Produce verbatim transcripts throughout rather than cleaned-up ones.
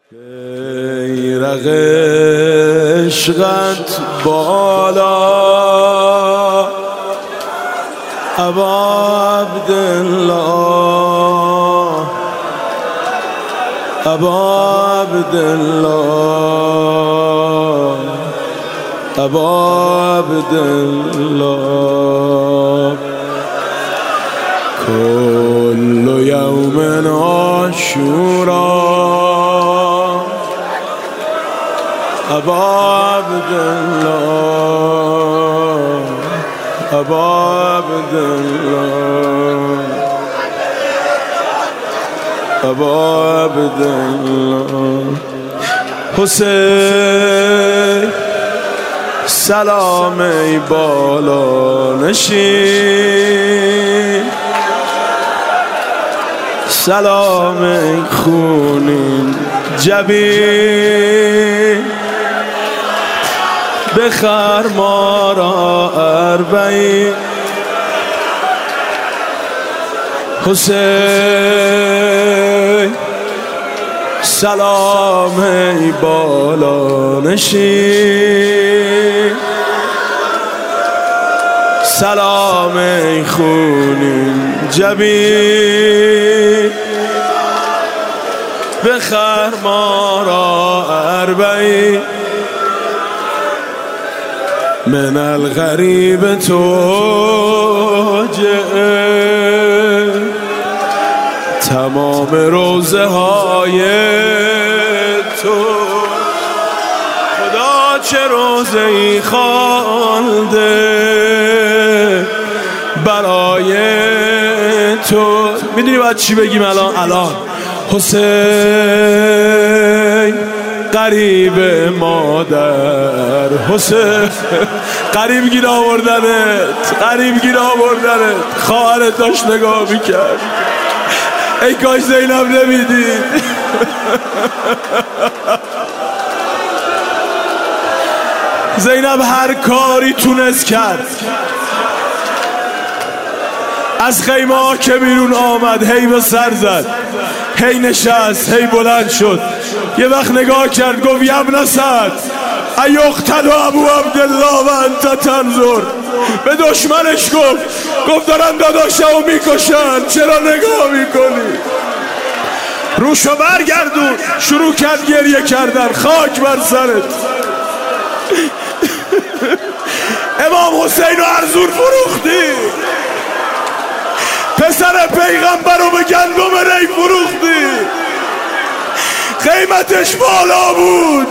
بیرق عشقت بالا ابا عبدالله ابا عبدالله ابا عبدالله كل يوم عاشورا ابا عبدالله ابا عبدالله ابا عبدالله حسین سلام ای بالا نشین سلام ای خونین جبین بخر ما را اربعین حسین سلام ای بالا نشین سلام ای خونین جبین بخر ما را اربعین من الغریب توجه تمام روزه های تو خدا چه روزه ای خوانده برای تو. میدونی باید چی بگیم الان؟ الان حسین قریب مادر، حسین قریب گیر آوردنت، قریب گیر آوردنت. خواهرت داشت نگاه میکرد، ای کاش زینب نمیدید. زینب هر کاری تونست کرد، از خیمه ها که بیرون آمد هی به سر زد، هی نشست، هی بلند شد. یه وقت نگاه کرد گفت یبن سعد ایقتل ابو عبدالله و انت تنظر. به دشمنش گفت گفت دارن داداشمو میکشن، چرا نگاه میکنی؟ روشو برگردون. شروع کرد گریه کردن. خاک بر سرت. امام حسین رو ارزون فروختی، پسر پیغمبر رو به گندم ری فروختی. قیمتش بالا بود.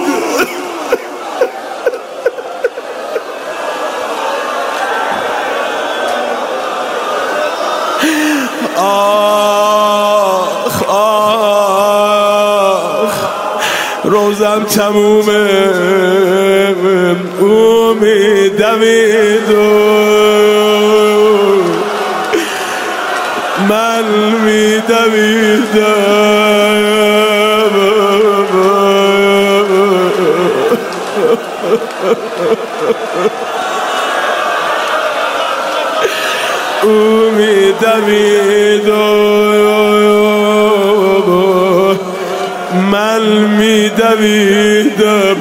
آخ آخ روزم تمومه، امید دوید من می دویدم، او می دویدم من می دویدم،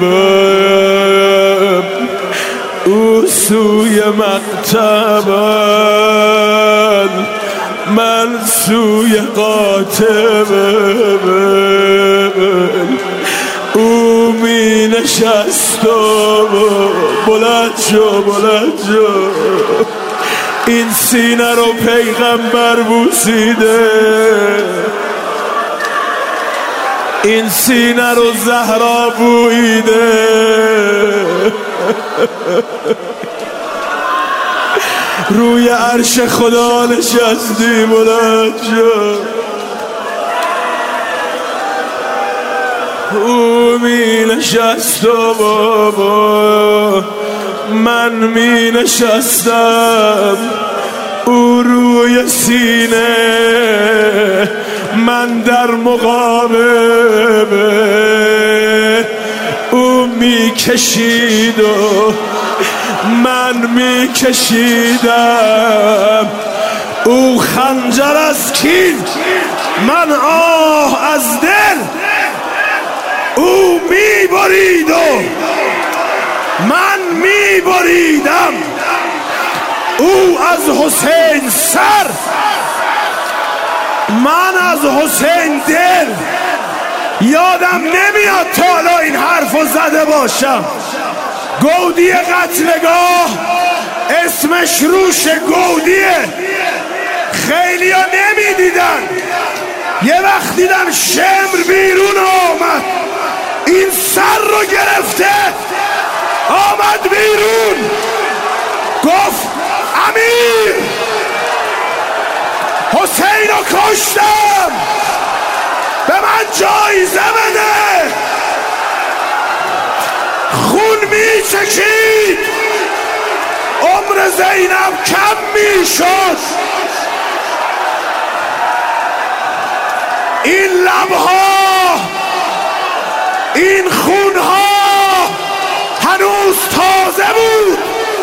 او سوی مکتب من سوی قاتب، او می نشست و بلند شو بلند شو. این سینه رو پیغمبر بوسیده، این سینه رو زهرا بویده. روی عرش خدا نشستی، بلند شو. او می نشست و بابا من می نشستم، او روی سینه من در مقابل، او می کشید و من می کشیدم. او خنجر از کین، من آه از دل. او می برید و من می بریدم، او از حسین سر من از حسین دل. یادم نمیاد تا حالا این حرفو زده باشم. گودی قتلگاه اسمش روش گودیه. خیلی ها نمی دیدن، یه وقت دیدن شمر بیرون آمد، این سر رو گرفته آمد بیرون، گفت امیر حسین رو کشتم، به من جایزه بده. خون می چکید، عمر زینب کم می شد. این لبها، این خونها هنوز تازه بود.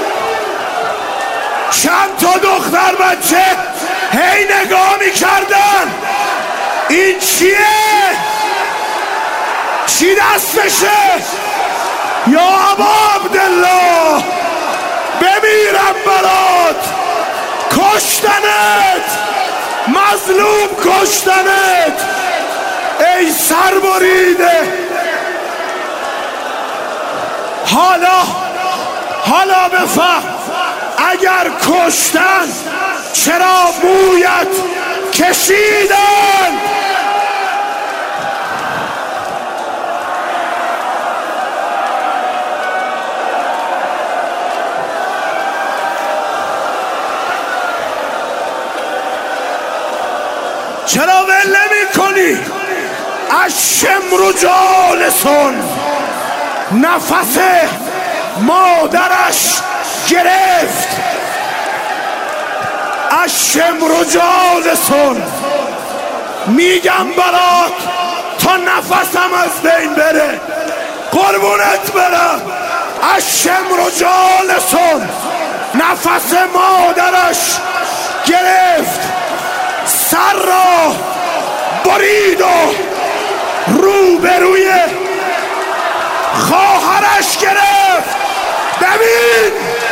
چند تا دختر بچه هی نگاه می کردن این چیه؟ چی دستشه؟ یا ابا عبدالله بمیرم برات، کشتنت، مظلوم کشتنت، ای سر بریده. حالا حالا بفهم اگر کشتن چرا مویت کشیدن؟ چرا ول نمی کنی؟ الشمر جالسون، نفس مادرش گرفت. الشمر جالسون، میگم برات تا نفسم از بین بره، قربونت برم. الشمر جالسون، نفس مادرش گرفت، سر را برید و روبروی خواهرش گرفت. ببین